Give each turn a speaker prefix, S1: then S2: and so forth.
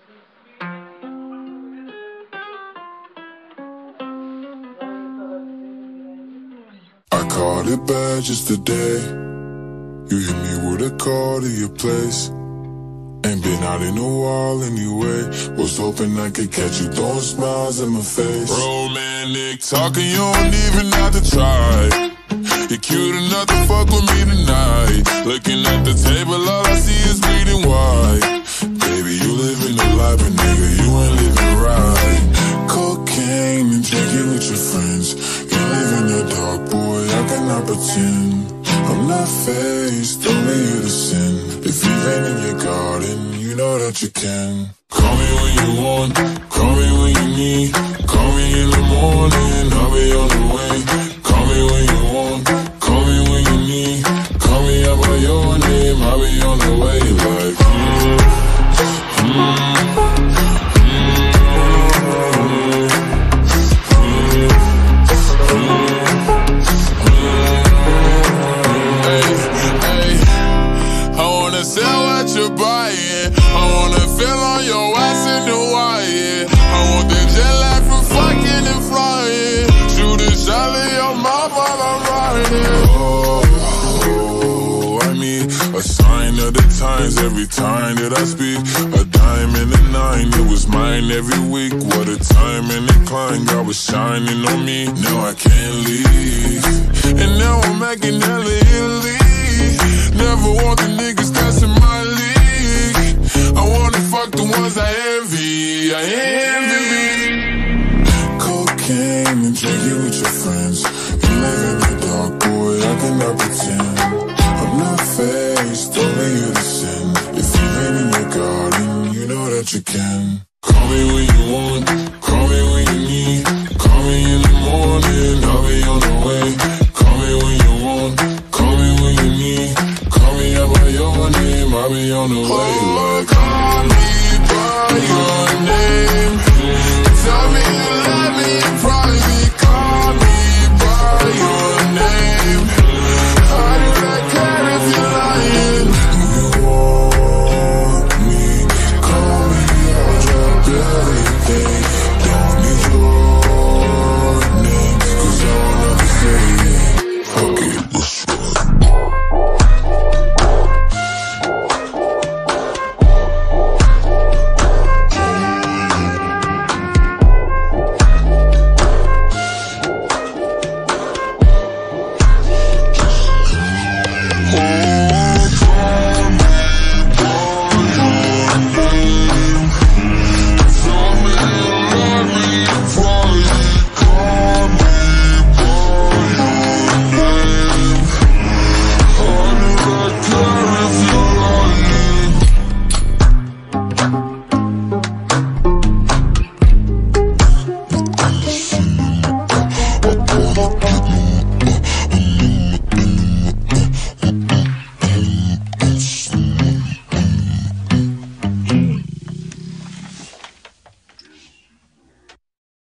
S1: I caught it bad just today. You hit me with a call to your place. Ain't been out in a while anyway. Was hoping I could catch you throwing smiles in my face. Romantic talking, you don't even have to try. You're cute enough to fuck with me tonight. Looking at the table, all I see is bleeding white. Baby, you living the life, but nigga, you ain't living right. Cocaine and drinking with your friends. You live in the dark, boy, I cannot pretend. I'm not faced, only you to sin. If you've been in your garden, you know that you can. Call me when you want, call me when you need. Call me in the morning, I'll be on the way. Call me when you want, call me when you need. Call me out by your name, I'll be on the way. Like, sell what you're buying. I wanna feel on your ass in Hawaii. I want the jet lag from fucking and flying. Shoot a shot in your mouth while I'm riding. Oh, I mean, a sign of the times every time that I speak. A dime and a nine, it was mine every week. What a time and a climb, God was shining on me. Now I can't leave, and now I'm acting hella illy. Never want the niggas that's in my league. I wanna fuck the ones I envy. I envy. Cocaine and drinking with your friends. You live in the dark, boy, I cannot pretend. I'm not faced, only you to sin. If you've been in your garden, you know that you can. Call me when you want, call me when you need. Call me in the morning, I'll be on the way. Call me when you want, call me when you need. Call me out by your name, I'll be on the way. Like, call me by your name. Tell me you love me in private.